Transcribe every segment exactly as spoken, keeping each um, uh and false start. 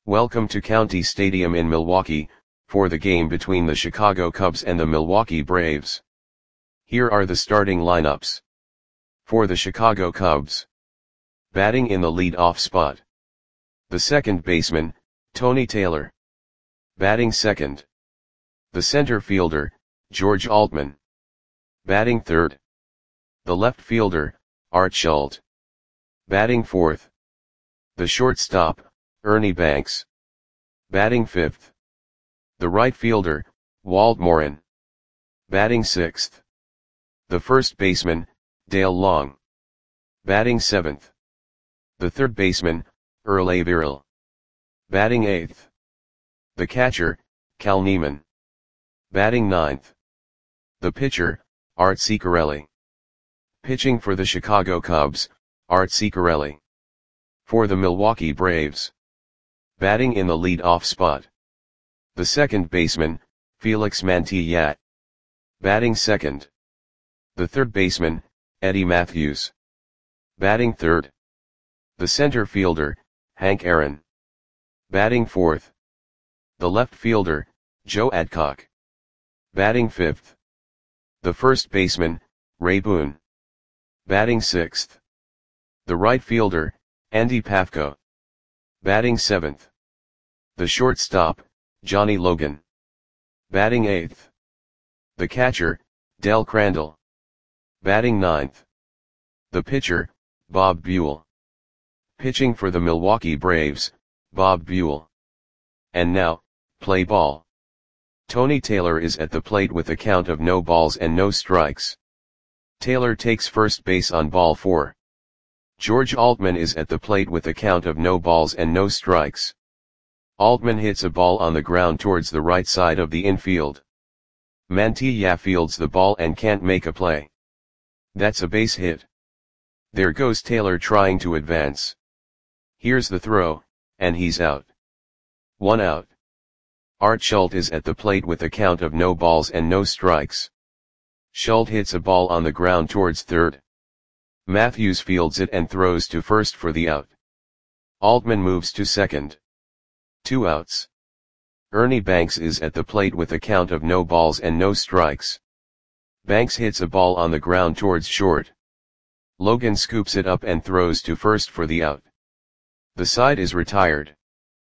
Welcome to County Stadium in Milwaukee, for the game between the Chicago Cubs and the Milwaukee Braves. Here are the starting lineups. For the Chicago Cubs. Batting in the lead-off spot. The second baseman, Tony Taylor. Batting second. The center fielder, George Altman. Batting third. The left fielder, Art Schultz. Batting fourth. The shortstop, Ernie Banks. Batting fifth. The right fielder, Walt Morin. Batting sixth. The first baseman, Dale Long. Batting seventh. The third baseman, Earl Averill. Batting eighth. The catcher, Cal Neiman. Batting ninth. The pitcher, Art Ciccarelli. Pitching for the Chicago Cubs, Art Ciccarelli. For the Milwaukee Braves. Batting in the lead-off spot. The second baseman, Felix Mantilla. Batting second. The third baseman, Eddie Mathews. Batting third. The center fielder, Hank Aaron. Batting fourth. The left fielder, Joe Adcock. Batting fifth. The first baseman, Ray Boone. Batting sixth. The right fielder, Andy Pafko. Batting seventh. The shortstop, Johnny Logan. Batting eighth. The catcher, Del Crandall. Batting ninth. The pitcher, Bob Buell. Pitching for the Milwaukee Braves, Bob Buell. And now, play ball. Tony Taylor is at the plate with a count of no balls and no strikes. Taylor takes first base on ball four. George Altman is at the plate with a count of no balls and no strikes. Altman hits a ball on the ground towards the right side of the infield. Mantilla fields the ball and can't make a play. That's a base hit. There goes Taylor trying to advance. Here's the throw, and he's out. One out. Art Schultz is at the plate with a count of no balls and no strikes. Schultz hits a ball on the ground towards third. Mathews fields it and throws to first for the out. Altman moves to second. Two outs. Ernie Banks is at the plate with a count of no balls and no strikes. Banks hits a ball on the ground towards short. Logan scoops it up and throws to first for the out. The side is retired.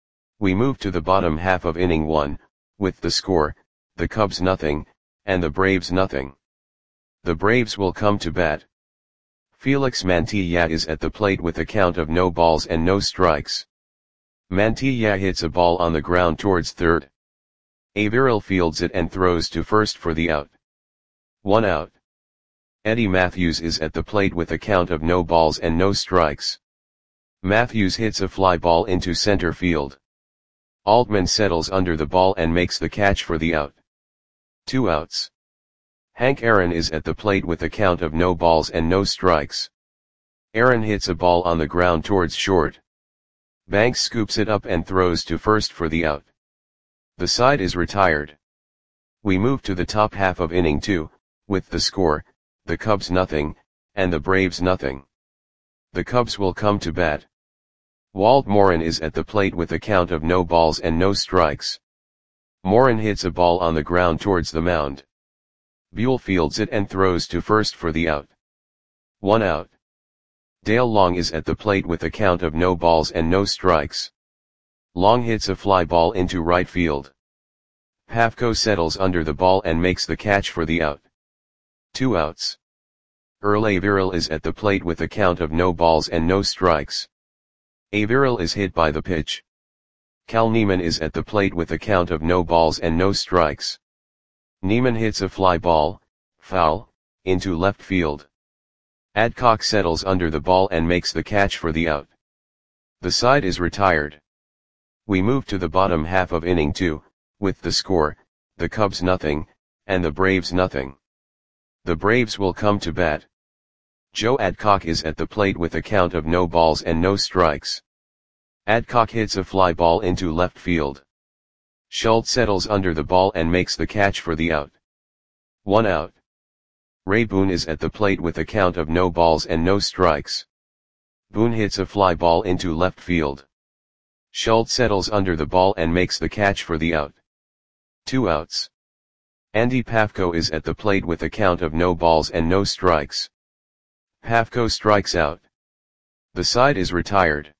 We move to the bottom half of inning one, with the score, the Cubs nothing, and the Braves nothing. The Braves will come to bat. Felix Mantilla is at the plate with a count of no balls and no strikes. Mantilla hits a ball on the ground towards third. Averill fields it and throws to first for the out. One out. Eddie Mathews is at the plate with a count of no balls and no strikes. Mathews hits a fly ball into center field. Altman settles under the ball and makes the catch for the out. Two outs. Hank Aaron is at the plate with a count of no balls and no strikes. Aaron hits a ball on the ground towards short. Banks scoops it up and throws to first for the out. The side is retired. We move to the top half of inning two, with the score, the Cubs nothing, and the Braves nothing. The Cubs will come to bat. Walt Morin is at the plate with a count of no balls and no strikes. Morin hits a ball on the ground towards the mound. Buell fields it and throws to first for the out. One out. Dale Long is at the plate with a count of no balls and no strikes. Long hits a fly ball into right field. Pafko settles under the ball and makes the catch for the out. Two outs. Earl Averill is at the plate with a count of no balls and no strikes. Averill is hit by the pitch. Cal Neiman is at the plate with a count of no balls and no strikes. Neiman hits a fly ball, foul, into left field. Adcock settles under the ball and makes the catch for the out. The side is retired. We move to the bottom half of inning two, with the score, the Cubs nothing, and the Braves nothing. The Braves will come to bat. Joe Adcock is at the plate with a count of no balls and no strikes. Adcock hits a fly ball into left field. Schultz settles under the ball and makes the catch for the out. One out. Ray Boone is at the plate with a count of no balls and no strikes. Boone hits a fly ball into left field. Schultz settles under the ball and makes the catch for the out. Two outs. Andy Pafko is at the plate with a count of no balls and no strikes. Pafko strikes out. The side is retired.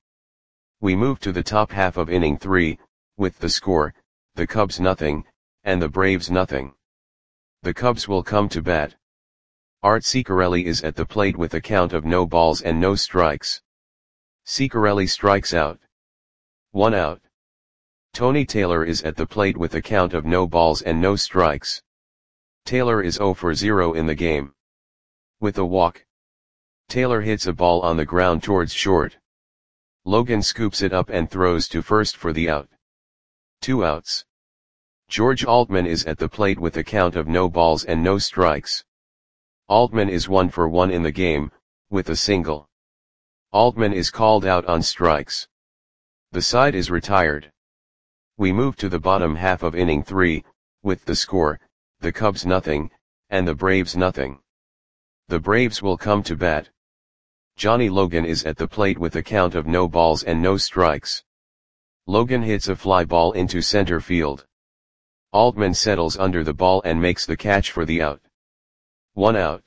We move to the top half of inning three, with the score, the Cubs nothing, and the Braves nothing. The Cubs will come to bat. Art Ciccarelli is at the plate with a count of no balls and no strikes. Ciccarelli strikes out. One out. Tony Taylor is at the plate with a count of no balls and no strikes. Taylor is zero for zero in the game. With a walk, Taylor hits a ball on the ground towards short. Logan scoops it up and throws to first for the out. Two outs. George Altman is at the plate with a count of no balls and no strikes. Altman is one for one in the game, with a single. Altman is called out on strikes. The side is retired. We move to the bottom half of inning three, with the score, the Cubs nothing, and the Braves nothing. The Braves will come to bat. Johnny Logan is at the plate with a count of no balls and no strikes. Logan hits a fly ball into center field. Altman settles under the ball and makes the catch for the out. One out.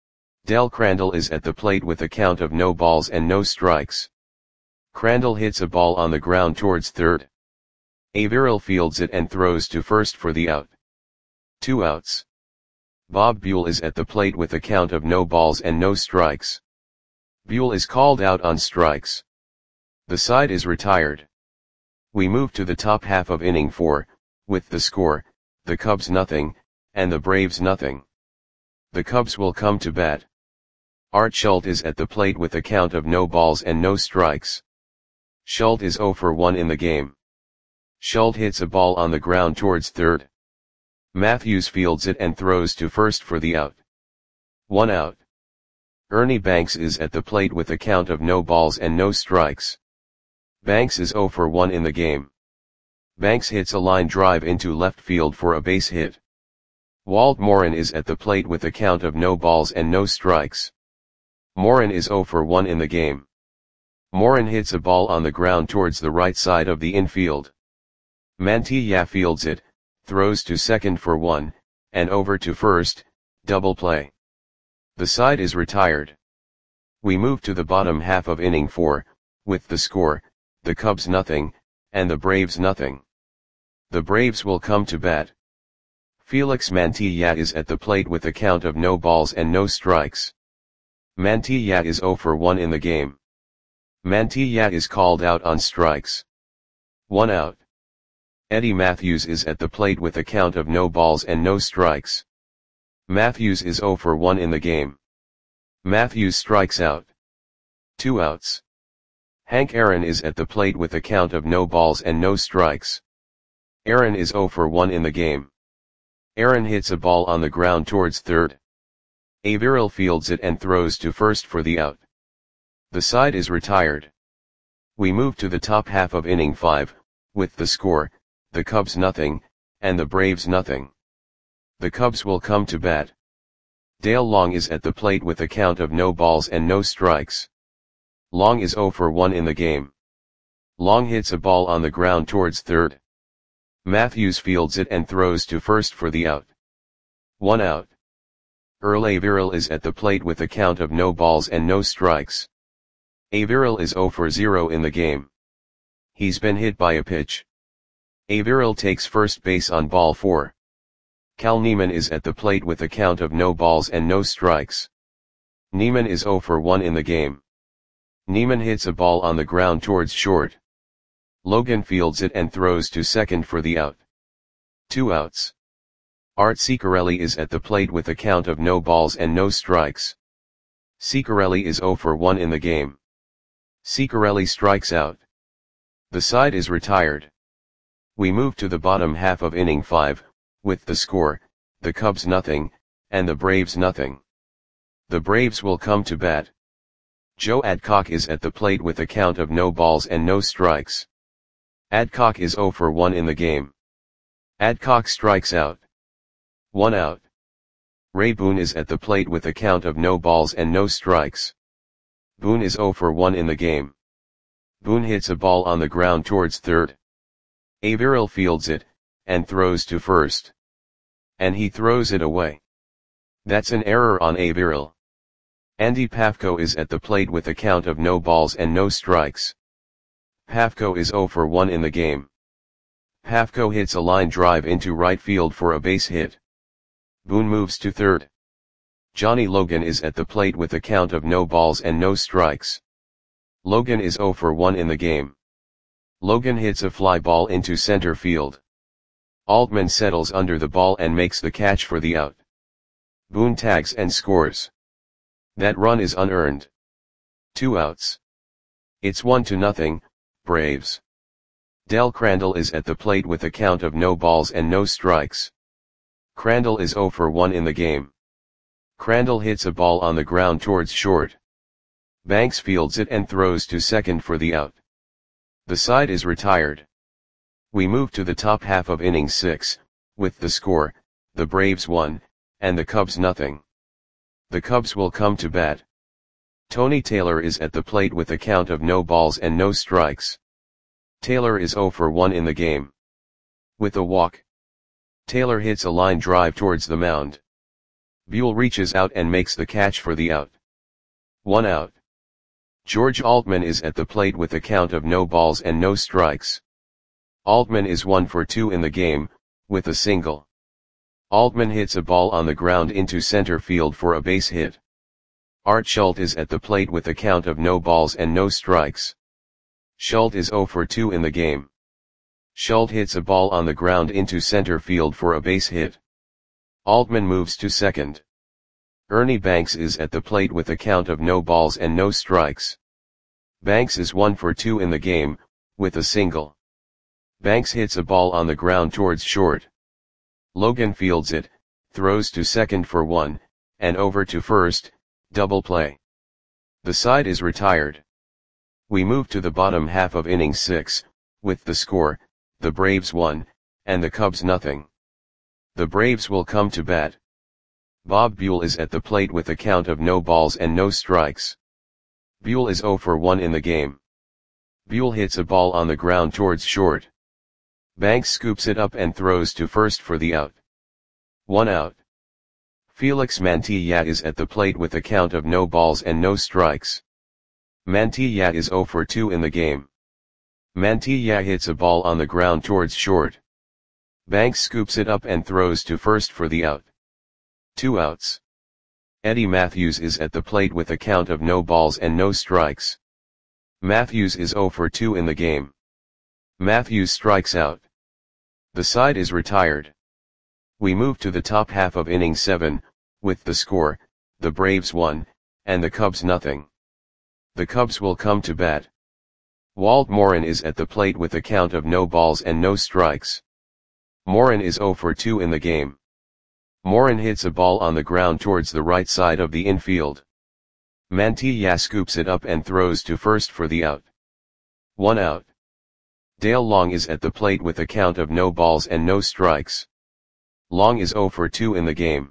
Del Crandall is at the plate with a count of no balls and no strikes. Crandall hits a ball on the ground towards third. Averill fields it and throws to first for the out. Two outs. Bob Buell is at the plate with a count of no balls and no strikes. Buell is called out on strikes. The side is retired. We move to the top half of inning four, with the score, the Cubs nothing, and the Braves nothing. The Cubs will come to bat. Art Schultz is at the plate with a count of no balls and no strikes. Schultz is zero for one in the game. Schultz hits a ball on the ground towards third. Matthews fields it and throws to first for the out. One out. Ernie Banks is at the plate with a count of no balls and no strikes. Banks is zero for one in the game. Banks hits a line drive into left field for a base hit. Walt Morin is at the plate with a count of no balls and no strikes. Morin is zero for one in the game. Morin hits a ball on the ground towards the right side of the infield. Mantilla fields it, throws to second for one, and over to first, double play. The side is retired. We move to the bottom half of inning four, with the score, the Cubs nothing, and the Braves nothing. The Braves will come to bat. Felix Mantilla is at the plate with a count of no balls and no strikes. Mantilla is zero for one in the game. Mantilla is called out on strikes. One out. Eddie Matthews is at the plate with a count of no balls and no strikes. Matthews is zero for one in the game. Matthews strikes out. Two outs. Hank Aaron is at the plate with a count of no balls and no strikes. Aaron is zero for one in the game. Aaron hits a ball on the ground towards third. Averill fields it and throws to first for the out. The side is retired. We move to the top half of inning five, with the score, the Cubs nothing, and the Braves nothing. The Cubs will come to bat. Dale Long is at the plate with a count of no balls and no strikes. Long is zero for one in the game. Long hits a ball on the ground towards third. Matthews fields it and throws to first for the out. One out. Earl Averill is at the plate with a count of no balls and no strikes. Averill is zero for zero in the game. He's been hit by a pitch. Averill takes first base on ball four. Cal Neiman is at the plate with a count of no balls and no strikes. Neiman is zero for one in the game. Neiman hits a ball on the ground towards short. Logan fields it and throws to second for the out. Two outs. Art Ciccarelli is at the plate with a count of no balls and no strikes. Ciccarelli is zero for one in the game. Ciccarelli strikes out. The side is retired. We move to the bottom half of inning five, with the score, the Cubs nothing, and the Braves nothing. The Braves will come to bat. Joe Adcock is at the plate with a count of no balls and no strikes. Adcock is zero for one in the game. Adcock strikes out. One out. Ray Boone is at the plate with a count of no balls and no strikes. Boone is zero for one in the game. Boone hits a ball on the ground towards third. Averill fields it, and throws to first. And he throws it away. That's an error on Averill. Andy Pafko is at the plate with a count of no balls and no strikes. Pafko is zero for one in the game. Pafko hits a line drive into right field for a base hit. Boone moves to third. Johnny Logan is at the plate with a count of no balls and no strikes. Logan is zero for one in the game. Logan hits a fly ball into center field. Altman settles under the ball and makes the catch for the out. Boone tags and scores. That run is unearned. Two outs. It's one to nothing, Braves. Del Crandall is at the plate with a count of no balls and no strikes. Crandall is zero for one in the game. Crandall hits a ball on the ground towards short. Banks fields it and throws to second for the out. The side is retired. We move to the top half of inning six, with the score, the Braves one, and the Cubs nothing. The Cubs will come to bat. Tony Taylor is at the plate with a count of no balls and no strikes. Taylor is zero for one in the game. With a walk, Taylor hits a line drive towards the mound. Buell reaches out and makes the catch for the out. One out. George Altman is at the plate with a count of no balls and no strikes. Altman is one for two in the game, with a single. Altman hits a ball on the ground into center field for a base hit. Art Schultz is at the plate with a count of no balls and no strikes. Schultz is zero for two in the game. Schultz hits a ball on the ground into center field for a base hit. Altman moves to second. Ernie Banks is at the plate with a count of no balls and no strikes. Banks is one for two in the game, with a single. Banks hits a ball on the ground towards short. Logan fields it, throws to second for one, and over to first, double play. The side is retired. We move to the bottom half of inning six, with the score, the Braves one, and the Cubs nothing. The Braves will come to bat. Bob Buell is at the plate with a count of no balls and no strikes. Buell is zero for one in the game. Buell hits a ball on the ground towards short. Banks scoops it up and throws to first for the out. One out. Felix Mantilla is at the plate with a count of no balls and no strikes. Mantilla is zero for two in the game. Mantilla hits a ball on the ground towards short. Banks scoops it up and throws to first for the out. Two outs. Eddie Matthews is at the plate with a count of no balls and no strikes. Matthews is zero for two in the game. Matthews strikes out. The side is retired. We move to the top half of inning seven, with the score, the Braves one, and the Cubs nothing. The Cubs will come to bat. Walt Morin is at the plate with a count of no balls and no strikes. Morin is zero for two in the game. Morin hits a ball on the ground towards the right side of the infield. Mantilla scoops it up and throws to first for the out. One out. Dale Long is at the plate with a count of no balls and no strikes. Long is zero for two in the game.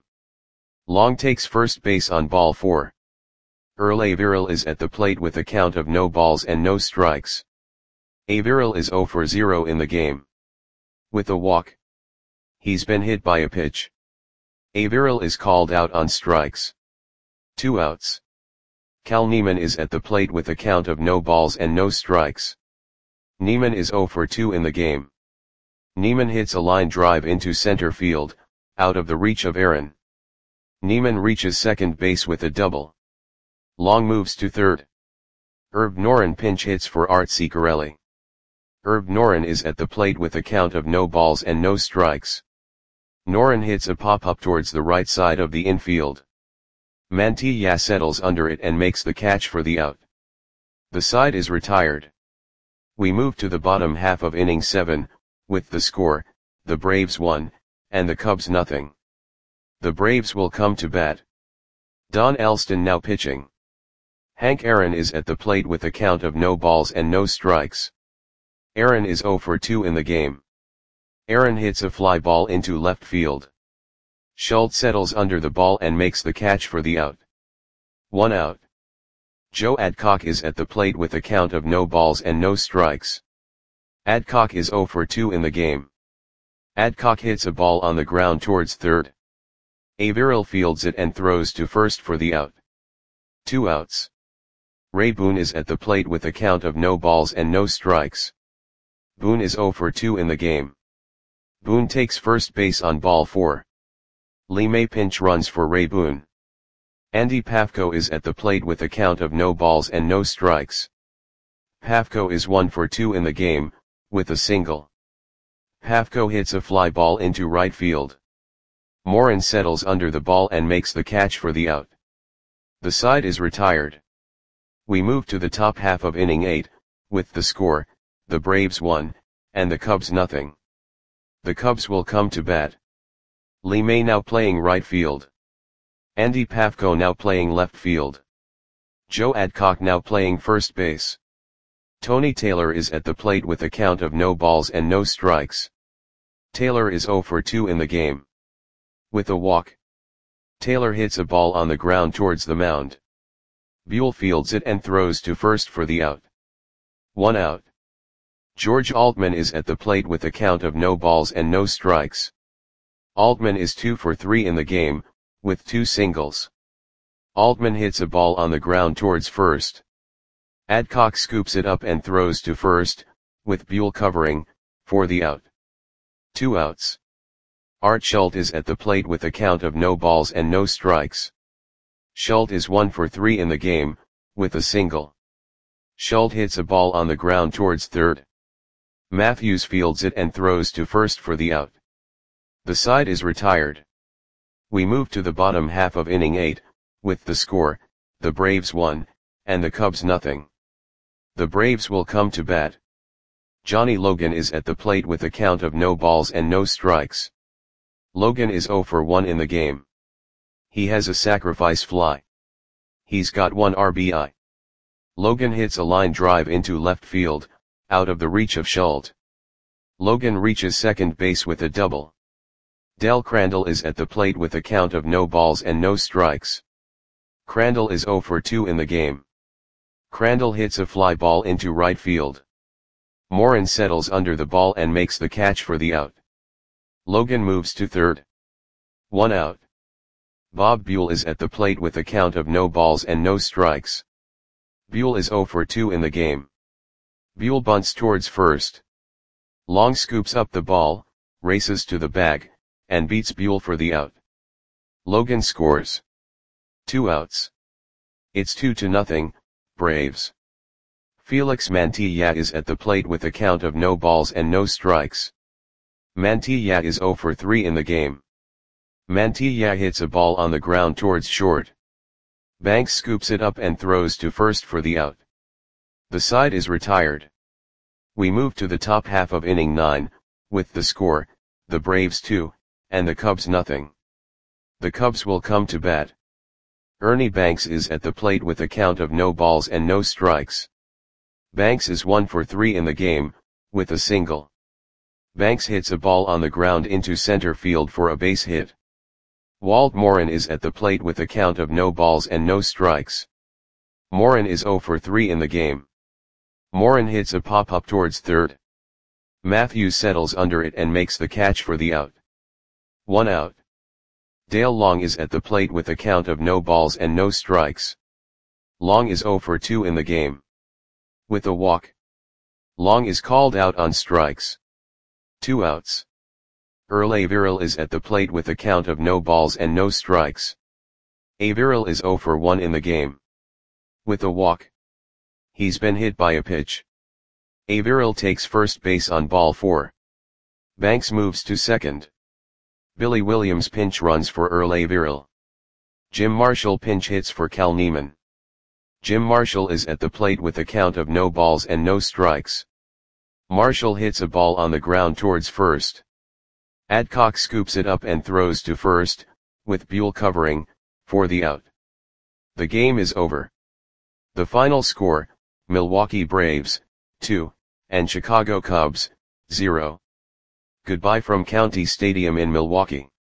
Long takes first base on ball four. Earl Averill is at the plate with a count of no balls and no strikes. Averill is zero for zero in the game. With a walk. He's been hit by a pitch. Averill is called out on strikes. Two outs. Cal Neiman is at the plate with a count of no balls and no strikes. Neiman is zero for two in the game. Neiman hits a line drive into center field, out of the reach of Aaron. Neiman reaches second base with a double. Long moves to third. Herb Noren pinch hits for Art Ciccarelli. Herb Noren is at the plate with a count of no balls and no strikes. Noren hits a pop-up towards the right side of the infield. Mantilla settles under it and makes the catch for the out. The side is retired. We move to the bottom half of inning seven, with the score, the Braves one, and the Cubs nothing. The Braves will come to bat. Don Elston now pitching. Hank Aaron is at the plate with a count of no balls and no strikes. Aaron is zero for two in the game. Aaron hits a fly ball into left field. Schultz settles under the ball and makes the catch for the out. One out. Joe Adcock is at the plate with a count of no balls and no strikes. Adcock is zero for two in the game. Adcock hits a ball on the ground towards third. Averill fields it and throws to first for the out. Two outs. Ray Boone is at the plate with a count of no balls and no strikes. Boone is zero for two in the game. Boone takes first base on ball four. Lee May pinch runs for Ray Boone. Andy Pafko is at the plate with a count of no balls and no strikes. Pafko is one for two in the game, with a single. Pafko hits a fly ball into right field. Morin settles under the ball and makes the catch for the out. The side is retired. We move to the top half of inning eight, with the score, the Braves one, and the Cubs nothing. The Cubs will come to bat. Lee May now playing right field. Andy Pafko now playing left field. Joe Adcock now playing first base. Tony Taylor is at the plate with a count of no balls and no strikes. Taylor is zero for two in the game. With a walk. Taylor hits a ball on the ground towards the mound. Buell fields it and throws to first for the out. One out. George Altman is at the plate with a count of no balls and no strikes. Altman is two for three in the game, with two singles. Altman hits a ball on the ground towards first. Adcock scoops it up and throws to first, with Buell covering, for the out. Two outs. Art Schult is at the plate with a count of no balls and no strikes. Schult is one for three in the game, with a single. Schult hits a ball on the ground towards third. Matthews fields it and throws to first for the out. The side is retired. We move to the bottom half of inning eight, with the score, the Braves one, and the Cubs nothing. The Braves will come to bat. Johnny Logan is at the plate with a count of no balls and no strikes. Logan is zero for one in the game. He has a sacrifice fly. He's got one R B I. Logan hits a line drive into left field, out of the reach of Schult. Logan reaches second base with a double. Del Crandall is at the plate with a count of no balls and no strikes. Crandall is zero for two in the game. Crandall hits a fly ball into right field. Morin settles under the ball and makes the catch for the out. Logan moves to third. One out. Bob Buell is at the plate with a count of no balls and no strikes. Buell is zero for two in the game. Buell bunts towards first. Long scoops up the ball, races to the bag, and beats Buell for the out. Logan scores. Two outs. It's two to nothing, Braves. Felix Mantilla is at the plate with a count of no balls and no strikes. Mantilla is zero for three in the game. Mantilla hits a ball on the ground towards short. Banks scoops it up and throws to first for the out. The side is retired. We move to the top half of inning nine, with the score, the Braves two, and the Cubs nothing. The Cubs will come to bat. Ernie Banks is at the plate with a count of no balls and no strikes. Banks is one for three in the game, with a single. Banks hits a ball on the ground into center field for a base hit. Walt Morin is at the plate with a count of no balls and no strikes. Morin is zero for three in the game. Morin hits a pop-up towards third. Matthews settles under it and makes the catch for the out. One out. Dale Long is at the plate with a count of no balls and no strikes. Long is zero for two in the game. With a walk. Long is called out on strikes. Two outs. Earl Averill is at the plate with a count of no balls and no strikes. Averill is zero for one in the game. With a walk. He's been hit by a pitch. Averill takes first base on ball four. Banks moves to second. Billy Williams pinch runs for Earl Averill. Jim Marshall pinch hits for Cal Neiman. Jim Marshall is at the plate with a count of no balls and no strikes. Marshall hits a ball on the ground towards first. Adcock scoops it up and throws to first, with Buell covering, for the out. The game is over. The final score, Milwaukee Braves, two, and Chicago Cubs, zero. Goodbye from County Stadium in Milwaukee.